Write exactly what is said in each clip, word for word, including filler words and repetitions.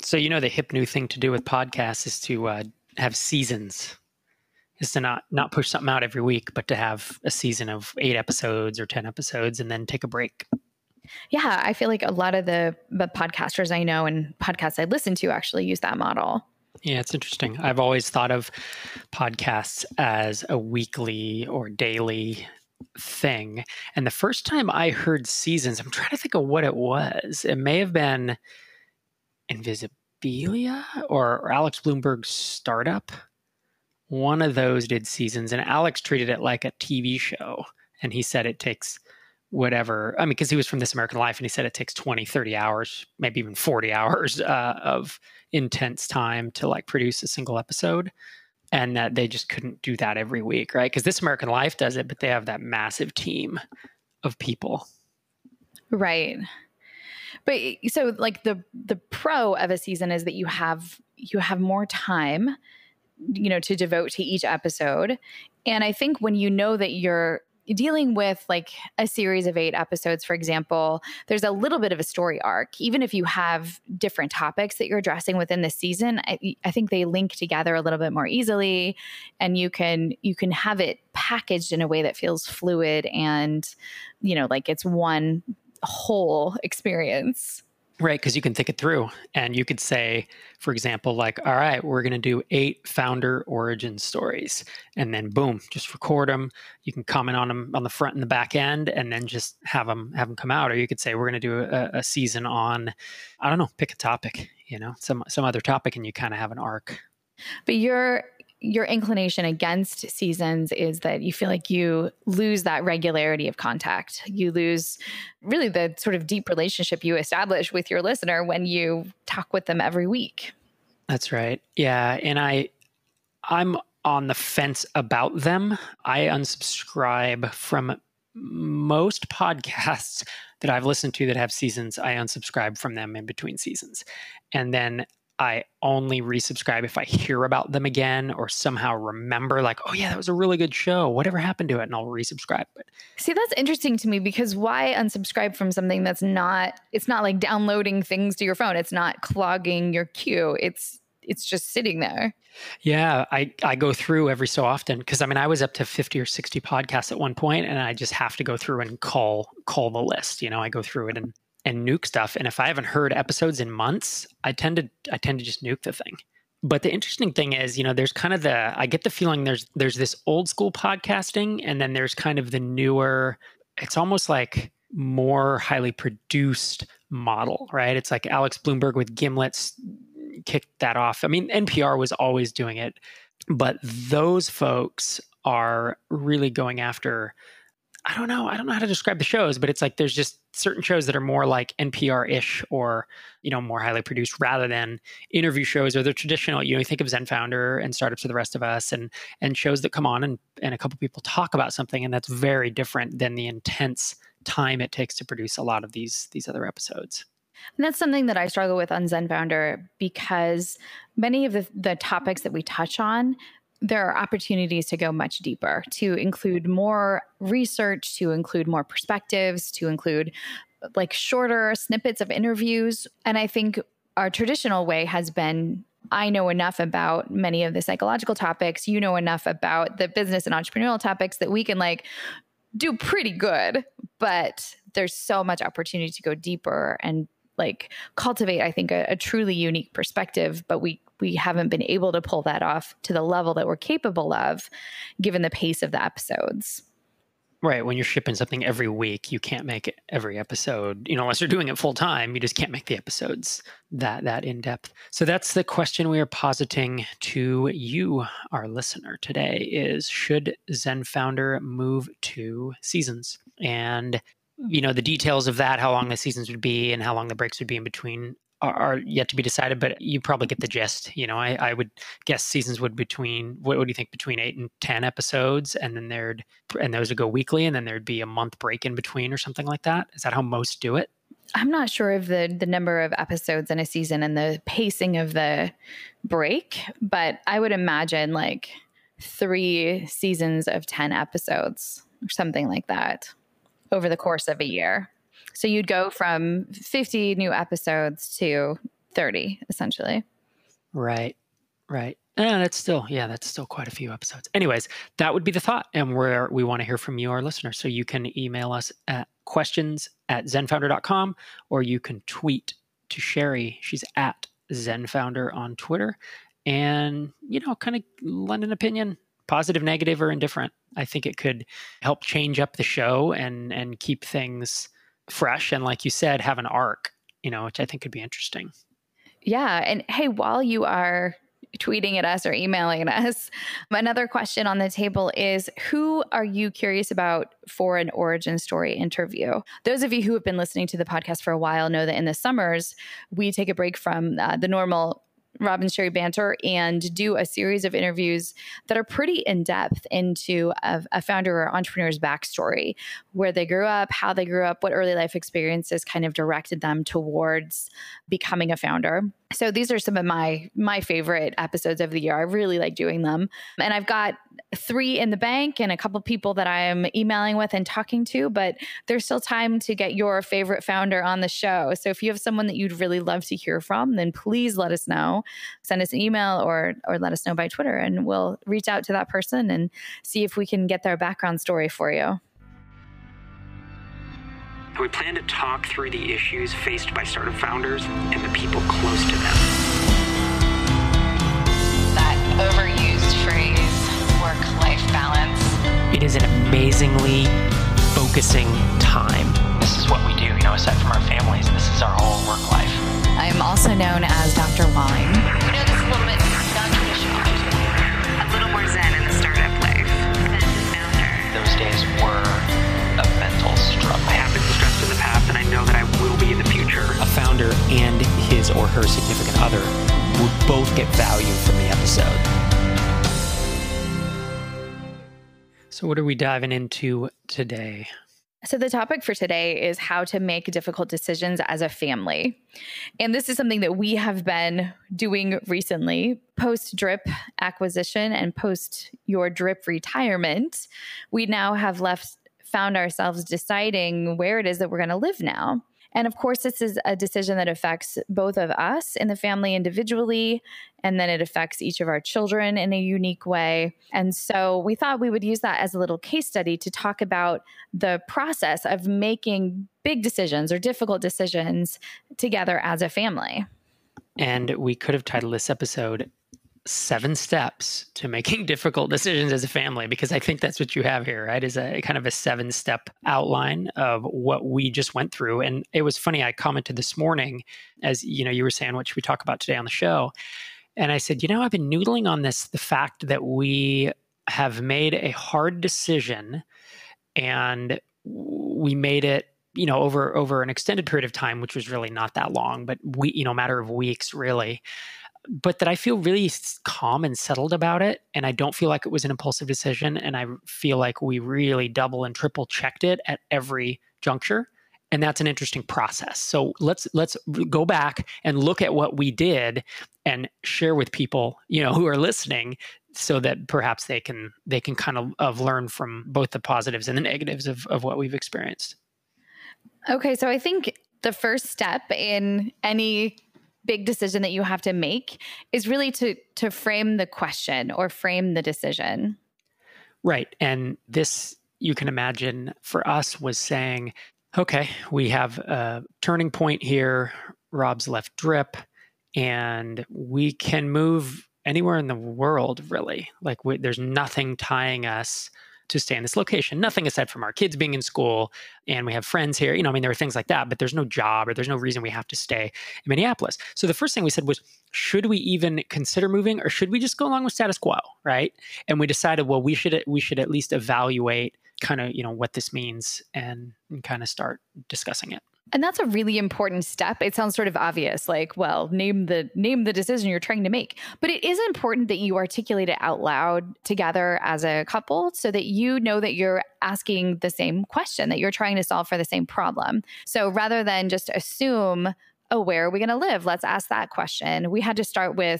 So, you know, the hip new thing to do with podcasts is to uh, have seasons, is to not, not push something out every week, but to have a season of eight episodes or ten episodes and then take a break. Yeah, I feel like a lot of the, the podcasters I know and podcasts I listen to actually use that model. Yeah, it's interesting. I've always thought of podcasts as a weekly or daily thing. And the first time I heard seasons, I'm trying to think of what it was. It may have been Invisibilia or, or Alex Bloomberg's startup. One of those did seasons, and Alex treated it like a T V show. And he said it takes whatever, I mean, because he was from This American Life, and he said it takes twenty, thirty hours, maybe even forty hours uh, of intense time to like produce a single episode. And that they just couldn't do that every week, right? Because This American Life does it, but they have that massive team of people. Right. But so like the the pro of a season is that you have you have more time, you know, to devote to each episode. And I think when you know that you're dealing with like a series of eight episodes, for example, there's a little bit of a story arc. Even if you have different topics that you're addressing within the season, I, I think they link together a little bit more easily, and you can you can have it packaged in a way that feels fluid and, you know, like it's one whole experience. Right, because you can think it through, and you could say, for example, like, all right, we're going to do eight founder origin stories, and then boom, just record them. You can comment on them on the front and the back end, and then just have them have them come out. Or you could say, we're going to do a, a season on, I don't know, pick a topic, you know, some some other topic, and you kind of have an arc. But you're your inclination against seasons is that you feel like you lose that regularity of contact. You lose really the sort of deep relationship you establish with your listener when you talk with them every week. That's right. Yeah. And I, I'm on the fence about them. I unsubscribe from most podcasts that I've listened to that have seasons. I unsubscribe from them in between seasons. And then I only resubscribe if I hear about them again or somehow remember like, oh yeah, that was a really good show. Whatever happened to it? And I'll resubscribe. But see, that's interesting to me because why unsubscribe from something that's not, it's not like downloading things to your phone. It's not clogging your queue. It's, it's just sitting there. Yeah, I, I go through every so often because I mean, I was up to fifty or sixty podcasts at one point, and I just have to go through and call, call the list. You know, I go through it and and nuke stuff. And if I haven't heard episodes in months, I tend to I tend to just nuke the thing. But the interesting thing is, you know, there's kind of the I get the feeling there's there's this old school podcasting, and then there's kind of the newer, it's almost like more highly produced model, right? It's like Alex Bloomberg with Gimlet's kicked that off. I mean, N P R was always doing it, but those folks are really going after, I don't know. I don't know how to describe the shows, but it's like there's just certain shows that are more like N P R-ish or, you know, more highly produced rather than interview shows or the traditional, you know, you think of Zen Founder and Startups for the Rest of Us and and shows that come on and, and a couple people talk about something. And that's very different than the intense time it takes to produce a lot of these these other episodes. And that's something that I struggle with on Zen Founder because many of the, the topics that we touch on, there are opportunities to go much deeper, to include more research, to include more perspectives, to include like shorter snippets of interviews. And I think our traditional way has been, I know enough about many of the psychological topics, you know enough about the business and entrepreneurial topics that we can like do pretty good. But there's so much opportunity to go deeper and like cultivate, I think, a, a truly unique perspective, but we we haven't been able to pull that off to the level that we're capable of, given the pace of the episodes. Right. When you're shipping something every week, you can't make it every episode, you know, unless you're doing it full time, you just can't make the episodes that that in depth. So that's the question we are positing to you, our listener today is, should Zen Founder move to seasons? And you know, the details of that, how long the seasons would be and how long the breaks would be in between are, are yet to be decided, but you probably get the gist. You know, I, I would guess seasons would between, what would you think, between eight and ten episodes, and then there'd, and those would go weekly, and then there'd be a month break in between or something like that. Is that how most do it? I'm not sure of the the number of episodes in a season and the pacing of the break, but I would imagine like three seasons of ten episodes or something like that over the course of a year. So you'd go from fifty new episodes to thirty, essentially. Right. Right. And that's still, yeah, that's still quite a few episodes. Anyways, that would be the thought. And we're, we want to hear from you, our listeners. So you can email us at questions at zenfounder dot com, or you can tweet to Sherry. She's at zenfounder on Twitter. And, you know, kind of lend an opinion, positive, negative, or indifferent. I think it could help change up the show and, and keep things fresh. And like you said, have an arc, you know, which I think could be interesting. Yeah. And hey, while you are tweeting at us or emailing us, another question on the table is, who are you curious about for an origin story interview? Those of you who have been listening to the podcast for a while know that in the summers, we take a break from uh, the normal Rob and Sherry banter and do a series of interviews that are pretty in-depth into a, a founder or entrepreneur's backstory, where they grew up, how they grew up, what early life experiences kind of directed them towards becoming a founder. So these are some of my my favorite episodes of the year. I really like doing them. And I've got three in the bank and a couple people that I'm emailing with and talking to, but there's still time to get your favorite founder on the show. So if you have someone that you'd really love to hear from, then please let us know. Send us an email or or let us know by Twitter, and we'll reach out to that person and see if we can get their background story for you. We plan to talk through the issues faced by startup founders and the people close to them. That overused phrase, work-life balance. It is an amazingly focusing time. This is what we do, you know, aside from our families, this is our whole work life. I'm also known as Doctor Wine. You know, this is a little bit non-traditional. A little more zen in the startup life. Zen founder. Those days were a mental struggle. I have been stressed in the past, and I know that I will be in the future. A founder and his or her significant other would both get value from the episode. So what are we diving into today? So the topic for today is how to make difficult decisions as a family. And this is something that we have been doing recently. Post Drip acquisition and post your Drip retirement, we now have left found ourselves deciding where it is that we're going to live now. And of course, this is a decision that affects both of us in the family individually, and then it affects each of our children in a unique way. And so we thought we would use that as a little case study to talk about the process of making big decisions or difficult decisions together as a family. And we could have titled this episode Seven Steps to Making Difficult Decisions as a Family, because I think that's what you have here, right? Is a kind of a seven step outline of what we just went through. And it was funny, I commented this morning, as you know, you were saying, what should we talk about today on the show? And I said, you know, I've been noodling on this, the fact that we have made a hard decision and we made it, you know, over, over an extended period of time, which was really not that long, but we, you know, matter of weeks, really. But that I feel really calm and settled about it. And I don't feel like it was an impulsive decision. And I feel like we really double and triple checked it at every juncture. And that's an interesting process. So let's let's go back and look at what we did and share with people, you know, who are listening, so that perhaps they can they can kind of, of learn from both the positives and the negatives of, of what we've experienced. Okay, so I think the first step in any big decision that you have to make is really to to frame the question or frame the decision. Right. And this, you can imagine, for us was saying, okay, we have a turning point here. Rob's left Drip, and we can move anywhere in the world, really. Like we, there's nothing tying us to stay in this location. Nothing aside from our kids being in school, and we have friends here. You know, I mean, there are things like that, but there's no job or there's no reason we have to stay in Minneapolis. So the first thing we said was, should we even consider moving, or should we just go along with status quo, right? And we decided, well, we should we should at least evaluate kind of, you know, what this means and, and kind of start discussing it. And that's a really important step. It sounds sort of obvious, like, well, name the name the decision you're trying to make. But it is important that you articulate it out loud together as a couple so that you know that you're asking the same question, that you're trying to solve for the same problem. So rather than just assume, oh, where are we going to live? Let's ask that question. We had to start with,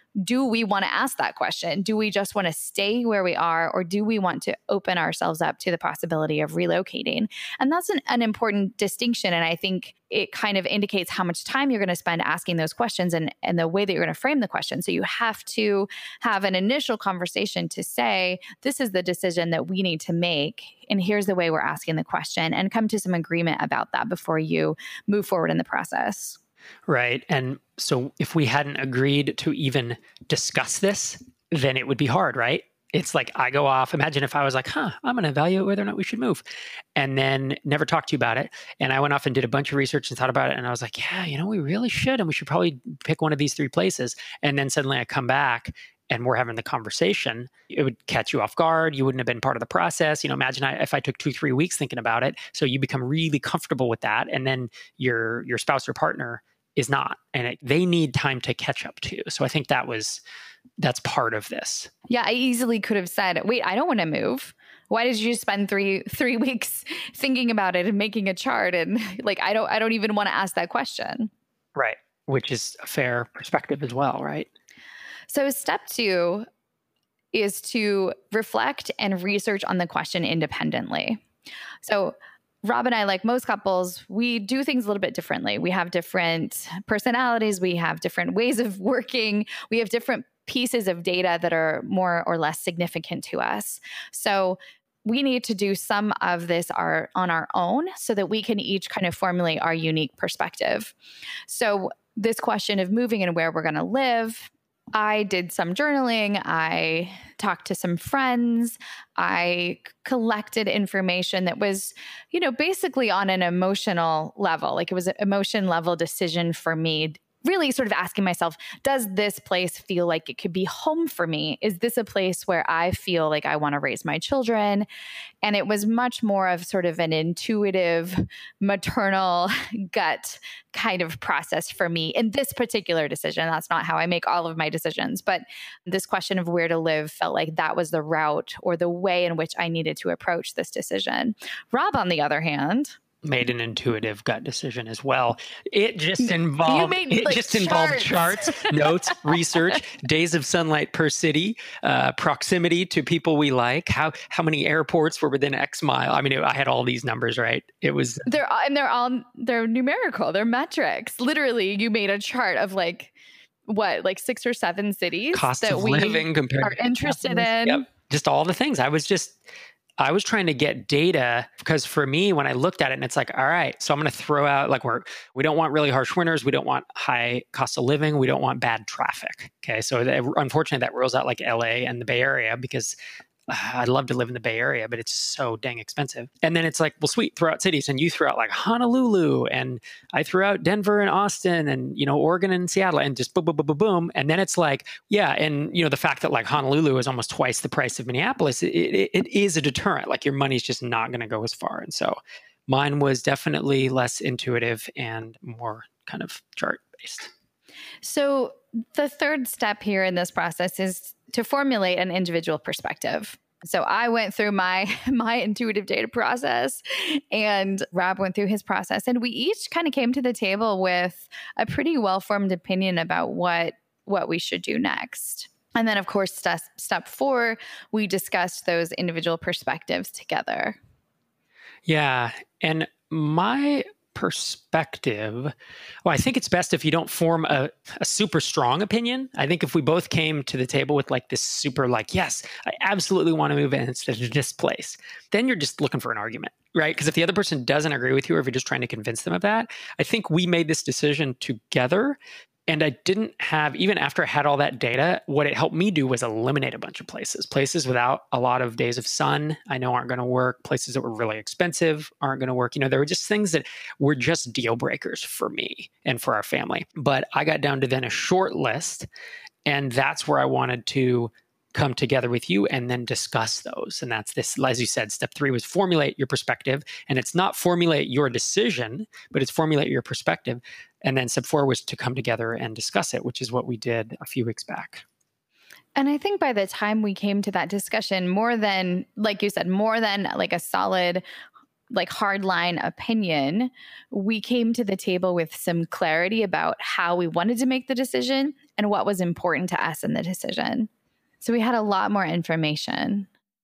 do we want to ask that question? Do we just want to stay where we are, or do we want to open ourselves up to the possibility of relocating? And that's an, an important distinction. And I think it kind of indicates how much time you're going to spend asking those questions and, and the way that you're going to frame the question. So you have to have an initial conversation to say, this is the decision that we need to make, and here's the way we're asking the question, and come to some agreement about that before you move forward in the process. Right. And so if we hadn't agreed to even discuss this, then it would be hard, right? It's like I go off. Imagine if I was like, huh, I'm going to evaluate whether or not we should move, and then never talk to you about it. And I went off and did a bunch of research and thought about it. And I was like, yeah, you know, we really should. And we should probably pick one of these three places. And then suddenly I come back and we're having the conversation. It would catch you off guard. You wouldn't have been part of the process. You know, imagine I, if I took two, three weeks thinking about it. So you become really comfortable with that. And then your your spouse or partner is not. And it, they need time to catch up too. So I think that was, that's part of this. Yeah, I easily could have said, wait, I don't want to move. Why did you spend three three weeks thinking about it and making a chart? And like, I don't I don't even want to ask that question. Right. Which is a fair perspective as well, right? So step two is to reflect and research on the question independently. So Rob and I, like most couples, we do things a little bit differently. We have different personalities. We have different ways of working. We have different pieces of data that are more or less significant to us. So we need to do some of this our, on our own so that we can each kind of formulate our unique perspective. So this question of moving and where we're going to live, I did some journaling. I talked to some friends. I collected information that was, you know, basically on an emotional level. Like it was an emotion level decision for me. Really sort of asking myself, does this place feel like it could be home for me? Is this a place where I feel like I want to raise my children? And it was much more of sort of an intuitive, maternal gut kind of process for me in this particular decision. That's not how I make all of my decisions. But this question of where to live felt like that was the route or the way in which I needed to approach this decision. Rob, on the other hand, made an intuitive gut decision as well. It just involved made, it like, just involved charts, notes, research, days of sunlight per city, uh, proximity to people we like, how how many airports were within X mile. I mean, it, I had all these numbers, right? It was they're and they're all they're numerical, they're metrics. Literally, you made a chart of like what, like six or seven cities cost that of we living compared are to interested in. Yep. Just all the things. I was just I was trying to get data because for me, when I looked at it and it's like, all right, so I'm going to throw out like we're, we don't want really harsh winters. We don't want high cost of living. We don't want bad traffic. Okay. So that, unfortunately that rules out like L A and the Bay Area because uh, I'd love to live in the Bay Area, but it's so dang expensive. And then it's like, well, sweet, throw out cities, and you threw out like Honolulu, and I threw out Denver and Austin and, you know, Oregon and Seattle, and just boom, boom, boom, boom, boom. And then it's like, yeah. And, you know, the fact that like Honolulu is almost twice the price of Minneapolis, it, it, it is a deterrent. Like your money's just not going to go as far. And so mine was definitely less intuitive and more kind of chart based. So the third step here in this process is to formulate an individual perspective. So I went through my my intuitive data process, and Rob went through his process, and we each kind of came to the table with a pretty well-formed opinion about what what we should do next. And then, of course, step, step four, we discussed those individual perspectives together. Yeah. And my perspective, well, I think it's best if you don't form a, a super strong opinion. I think if we both came to the table with like this super like, yes, I absolutely want to move in instead of this place, then you're just looking for an argument, right? Because if the other person doesn't agree with you, or if you're just trying to convince them of that, I think we made this decision together. And I didn't have, even after I had all that data, what it helped me do was eliminate a bunch of places. Places without a lot of days of sun, I know aren't going to work. Places that were really expensive aren't going to work. You know, there were just things that were just deal breakers for me and for our family. But I got down to then a short list, and that's where I wanted to come together with you and then discuss those. And that's this, as you said, step three was formulate your perspective. And it's not formulate your decision, but it's formulate your perspective. And then step four was to come together and discuss it, which is what we did a few weeks back. And I think by the time we came to that discussion, more than, like you said, more than like a solid like hardline opinion. We came to the table with some clarity about how we wanted to make the decision and what was important to us in the decision. So we had a lot more information.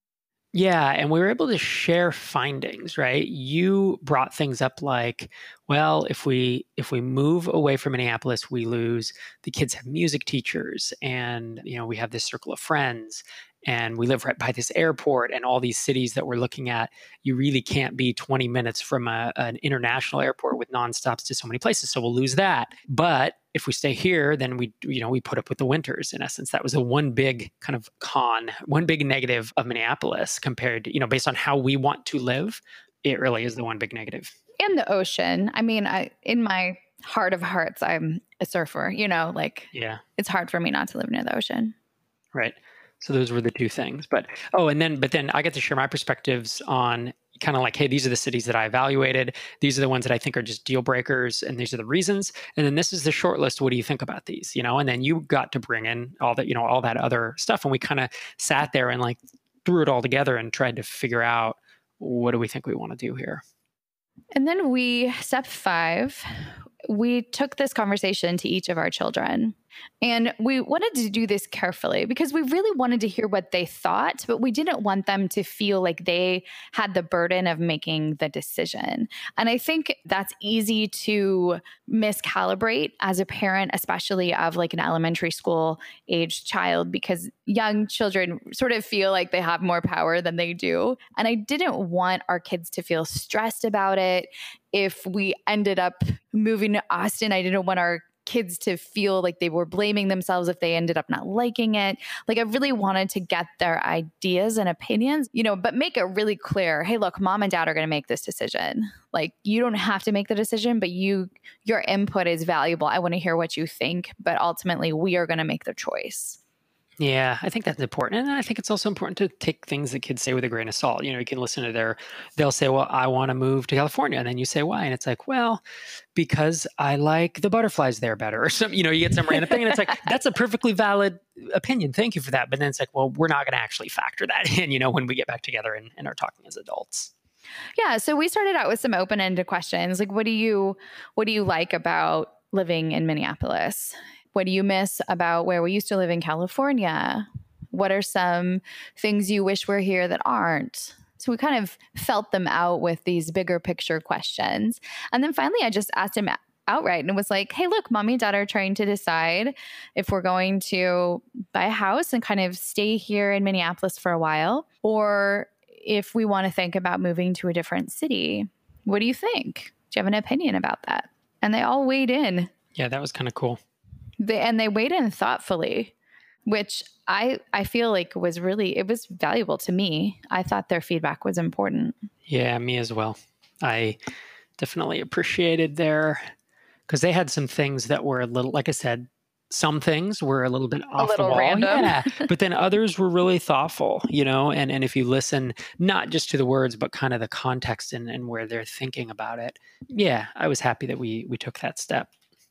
Yeah, and we were able to share findings, right? You brought things up like, well, if we if we move away from Minneapolis, we lose the kids have music teachers, and you know, we have this circle of friends, and we live right by this airport, and all these cities that we're looking at, you really can't be twenty minutes from a, an international airport with nonstops to so many places, so we'll lose that. But if we stay here, then we, you know, we put up with the winters. In essence, that was a one big kind of con, one big negative of Minneapolis compared to, you know, based on how we want to live, it really is the one big negative. And the ocean. I mean, I, in my heart of hearts, I'm a surfer, you know, like, yeah, it's hard for me not to live near the ocean. Right. So those were the two things. But, oh, and then, but then I get to share my perspectives on kind of like, hey, these are the cities that I evaluated. These are the ones that I think are just deal breakers. And these are the reasons. And then this is the short list. What do you think about these? You know, and then you got to bring in all that, you know, all that other stuff. And we kind of sat there and like threw it all together and tried to figure out, what do we think we want to do here? And then we, step five, we took this conversation to each of our children. And we wanted to do this carefully because we really wanted to hear what they thought, but we didn't want them to feel like they had the burden of making the decision. And I think that's easy to miscalibrate as a parent, especially of like an elementary school aged child, because young children sort of feel like they have more power than they do. And I didn't want our kids to feel stressed about it. If we ended up moving to Austin, I didn't want our kids to feel like they were blaming themselves if they ended up not liking it. Like I really wanted to get their ideas and opinions, you know, but make it really clear, hey, look, mom and dad are going to make this decision. Like you don't have to make the decision, but you, your input is valuable. I want to hear what you think, but ultimately we are going to make the choice. Yeah, I think that's important. And I think it's also important to take things that kids say with a grain of salt. You know, you can listen to their, they'll say, well, I want to move to California. And then you say, why? And it's like, well, because I like the butterflies there better or something. You know, you get some random thing and it's like, that's a perfectly valid opinion. Thank you for that. But then it's like, well, we're not going to actually factor that in, you know, when we get back together and, and are talking as adults. Yeah. So we started out with some open-ended questions. Like, what do you, what do you like about living in Minneapolis? What do you miss about where we used to live in California? What are some things you wish were here that aren't? So we kind of felt them out with these bigger picture questions. And then finally, I just asked him outright and was like, hey, look, mommy and dad are trying to decide if we're going to buy a house and kind of stay here in Minneapolis for a while, or if we want to think about moving to a different city. What do you think? Do you have an opinion about that? And they all weighed in. Yeah, that was kind of cool. They, and they weighed in thoughtfully, which I I feel like was really, it was valuable to me. I thought their feedback was important. Yeah, me as well. I definitely appreciated their, because they had some things that were a little, like I said, some things were a little bit off a little the wall. random. Yeah. But then others were really thoughtful, you know, and, and if you listen, not just to the words, but kind of the context and, and where they're thinking about it. Yeah, I was happy that we we took that step.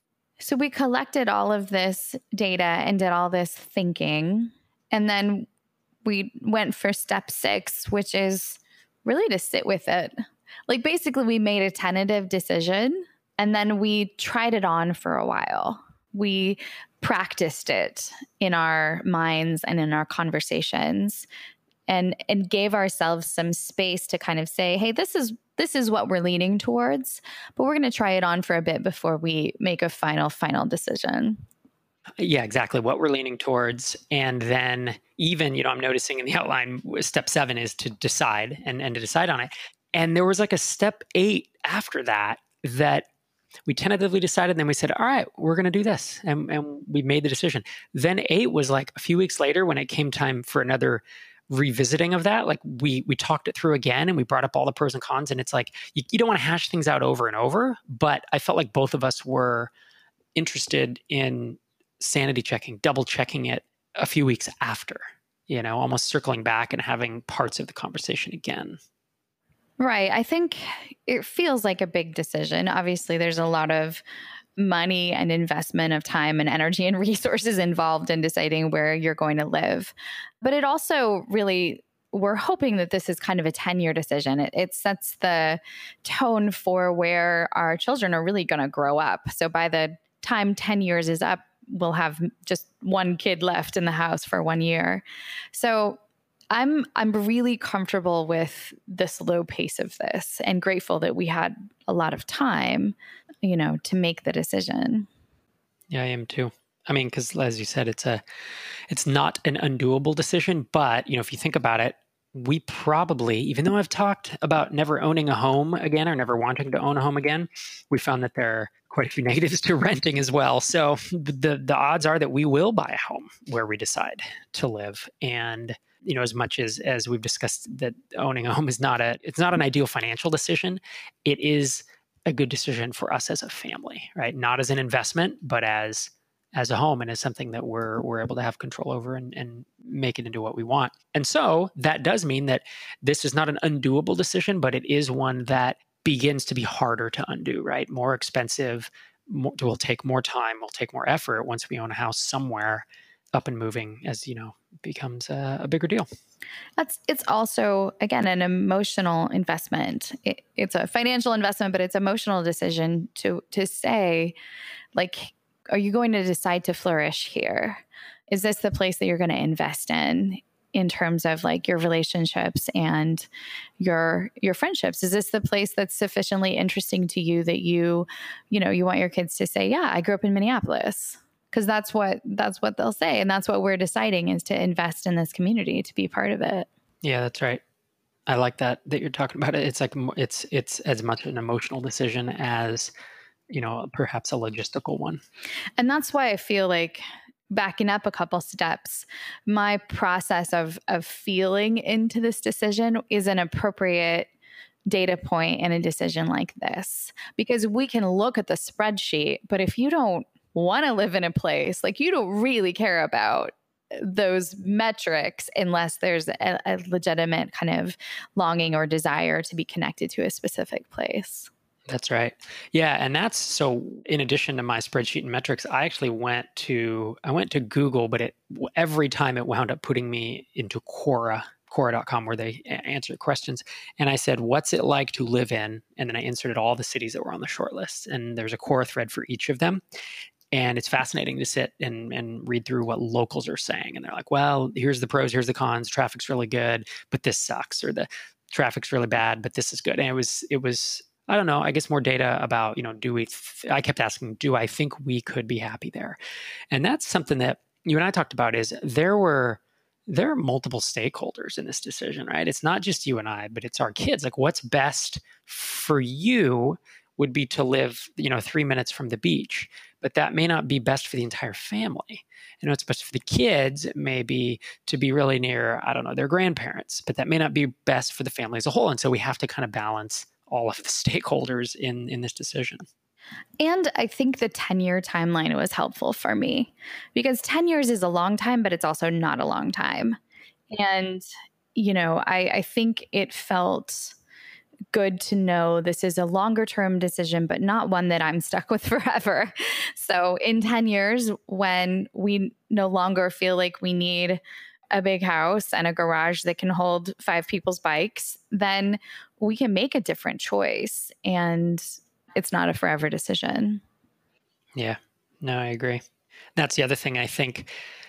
So we collected all of this data and did all this thinking. And then we went for step six, which is really to sit with it. Like basically we made a tentative decision and then we tried it on for a while. We practiced it in our minds and in our conversations and, and gave ourselves some space to kind of say, hey, this is This is what we're leaning towards, but we're going to try it on for a bit before we make a final, final decision. Yeah, exactly. What we're leaning towards. And then even, you know, I'm noticing in the outline, step seven is to decide and, and to decide on it. And there was like a step eight after that, that we tentatively decided. And then we said, all right, we're going to do this. And, and we made the decision. Then eight was like a few weeks later when it came time for another revisiting of that. Like we we talked it through again and we brought up all the pros and cons, and it's like you, you don't want to hash things out over and over, but I felt like both of us were interested in sanity checking, double checking it a few weeks after, you know, almost circling back and having parts of the conversation again. Right. I think it feels like a big decision. Obviously, there's a lot of money and investment of time and energy and resources involved in deciding where you're going to live. But it also really we're hoping that this is kind of a ten-year decision. It, it sets the tone for where our children are really going to grow up. So by the time ten years is up, we'll have just one kid left in the house for one year. So I'm I'm really comfortable with the slow pace of this and grateful that we had a lot of time, you know, to make the decision. Yeah, I am too. I mean, because as you said, it's a, it's not an undoable decision, but you know, if you think about it, we probably, even though I've talked about never owning a home again or never wanting to own a home again, we found that there are quite a few negatives to renting as well. So the the odds are that we will buy a home where we decide to live. And you know, as much as as we've discussed that owning a home is not a, it's not an ideal financial decision, it is a good decision for us as a family, right? Not as an investment, but as as a home and as something that we're we're able to have control over and, and make it into what we want. And so that does mean that this is not an undoable decision, but it is one that begins to be harder to undo, right? More expensive, more, will take more time, will take more effort once we own a house somewhere. Up and moving, as you know, becomes a, a bigger deal. That's it's also, again, an emotional investment. It, it's a financial investment, but it's an emotional decision to to say, like, are you going to decide to flourish here? Is this the place that you're going to invest in, in terms of like your relationships and your your friendships? Is this the place that's sufficiently interesting to you that you, you know, you want your kids to say, yeah, I grew up in Minneapolis? Because that's what that's what they'll say. And that's what we're deciding, is to invest in this community, to be part of it. Yeah, that's right. I like that, that you're talking about it. It's like, it's, it's as much an emotional decision as, you know, perhaps a logistical one. And that's why I feel like, backing up a couple steps, my process of, of feeling into this decision is an appropriate data point in a decision like this, because we can look at the spreadsheet, but if you don't want to live in a place, like, you don't really care about those metrics unless there's a, a legitimate kind of longing or desire to be connected to a specific place. That's right. Yeah. And that's, so in addition to my spreadsheet and metrics, I actually went to, I went to Google, but it, every time it wound up putting me into Quora, Quora dot com, where they answer questions. And I said, what's it like to live in? And then I inserted all the cities that were on the short list. And there's a Quora thread for each of them. And it's fascinating to sit and, and read through what locals are saying. And they're like, well, here's the pros, here's the cons. Traffic's really good, but this sucks. Or the traffic's really bad, but this is good. And it was, it was, I don't know, I guess more data about, you know, do we, th- I kept asking, do I think we could be happy there? And that's something that you and I talked about, is there were, there are multiple stakeholders in this decision, right? It's not just you and I, but it's our kids. Like, what's best for you would be to live, you know, three minutes from the beach, but that may not be best for the entire family. You know, it's best for the kids. It may be to be really near, I don't know, their grandparents, but that may not be best for the family as a whole. And so we have to kind of balance all of the stakeholders in, in this decision. And I think the ten-year timeline was helpful for me, because ten years is a long time, but it's also not a long time. And, you know, I, I think it felt good to know this is a longer term decision, but not one that I'm stuck with forever. So in ten years, when we no longer feel like we need a big house and a garage that can hold five people's bikes, then we can make a different choice. And it's not a forever decision. Yeah, no, I agree. That's the other thing. I think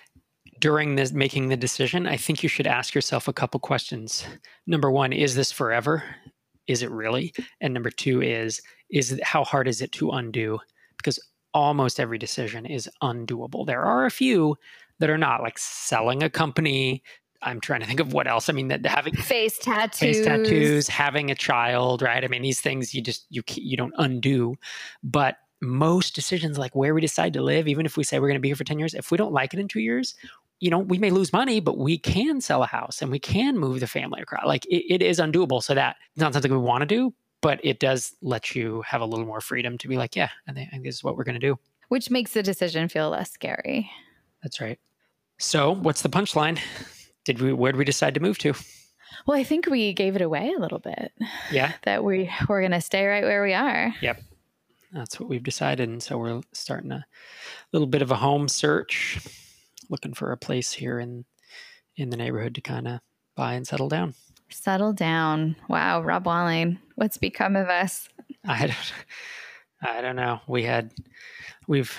during this making the decision, I think you should ask yourself a couple questions. Number one, is this forever? Is it really? And number two is, is it, how hard is it to undo? Because almost every decision is undoable. There are a few that are not, like selling a company. I'm trying to think of what else. I mean, that having face tattoos, face tattoos, having a child, right? I mean, these things you just, you you don't undo. But most decisions, like where we decide to live, even if we say we're going to be here for ten years, if we don't like it in two years, you know, we may lose money, but we can sell a house and we can move the family across. Like it, it is undoable. So that it's not something we want to do, but it does let you have a little more freedom to be like, yeah, I think, I think this is what we're going to do. Which makes the decision feel less scary. That's right. So what's the punchline? Did we, where did we decide to move to? Well, I think we gave it away a little bit. Yeah. That we, we're going to stay right where we are. Yep. That's what we've decided. And so we're starting a little bit of a home search, looking for a place here in, in the neighborhood to kind of buy and settle down. Settle down. Wow. Rob Walling, what's become of us? I don't, I don't know. We had, we've,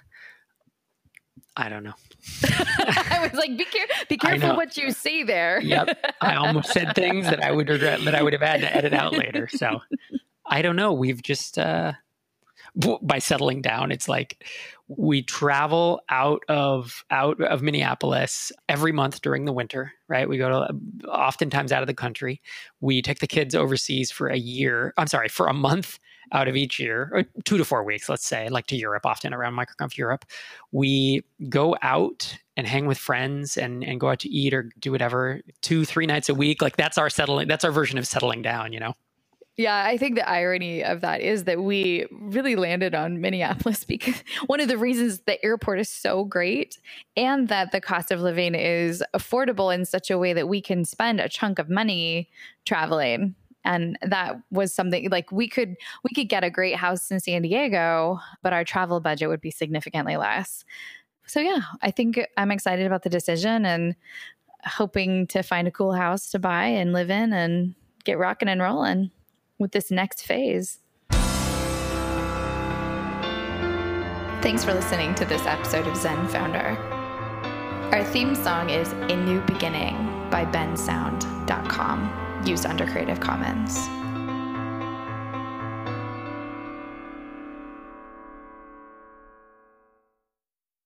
I don't know. I was like, be, care- be careful what you say there. Yep. I almost said things that I would regret, that I would have had to edit out later. So I don't know. We've just, uh, by settling down, it's like we travel out of out of Minneapolis every month during the winter, right? We go to oftentimes out of the country. We take the kids overseas for a year. I'm sorry, for a month out of each year, or two to four weeks, let's say, like to Europe, often around MicroConf Europe. We go out and hang with friends and, and go out to eat or do whatever two, three nights a week. Like that's our settling. That's our version of settling down, you know? Yeah, I think the irony of that is that we really landed on Minneapolis because one of the reasons the airport is so great and that the cost of living is affordable in such a way that we can spend a chunk of money traveling. And that was something like we could we could get a great house in San Diego, but our travel budget would be significantly less. So yeah, I think I'm excited about the decision and hoping to find a cool house to buy and live in and get rocking and rolling with this next phase. Thanks for listening to this episode of Zen Founder. Our theme song is A New Beginning by ben sound dot com, used under Creative Commons.